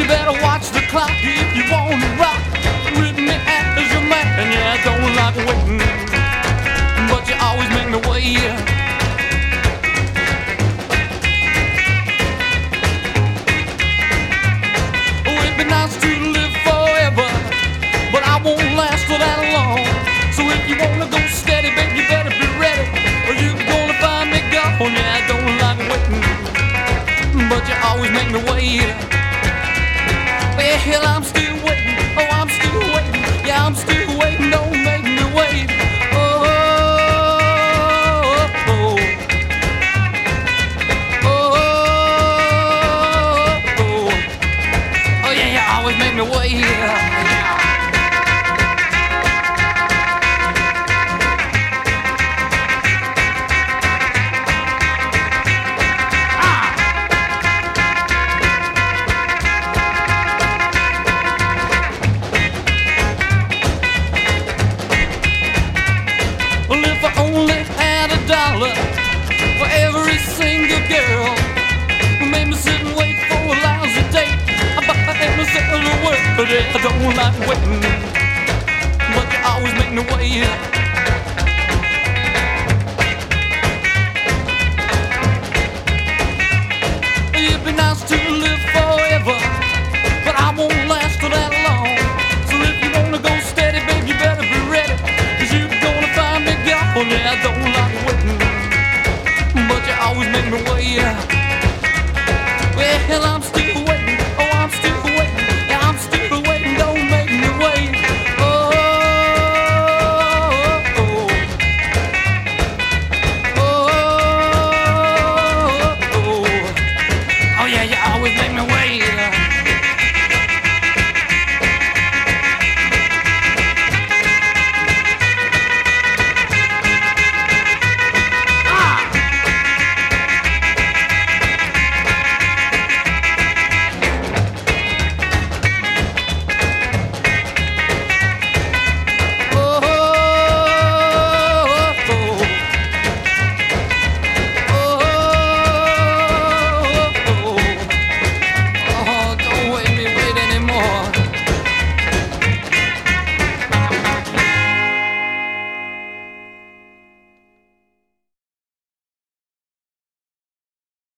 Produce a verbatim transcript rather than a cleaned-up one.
You better watch the clock if you want to rock with me as your man. Yeah, I don't like waiting, but you always make me wait. Oh, it'd be nice to live forever, but I won't last for that long. So if you wanna go steady, baby, you better be ready, or you're gonna find me gone. Yeah, I don't like waiting, but you always make me wait. Well, I'm still waiting, oh, I'm still waiting. Yeah, I'm still waiting, don't make me wait. Oh, oh, oh, oh, oh, oh, yeah, you always make me wait. For every single girl who made me sit and wait for a lousy date, I buy myself a word. I don't like waiting, but you always make me wait. It'd be nice to live forever, but I won't last for that long. So if you wanna go steady, babe, you better be ready, 'cause you're gonna find me gone. Yeah, I don't like waiting, but you always make me wait. Well, I'm still waiting, oh, I'm still waiting. Yeah, I'm still waiting, don't make me wait. Oh, oh, oh, oh, oh, oh, oh, yeah, you always make me wait.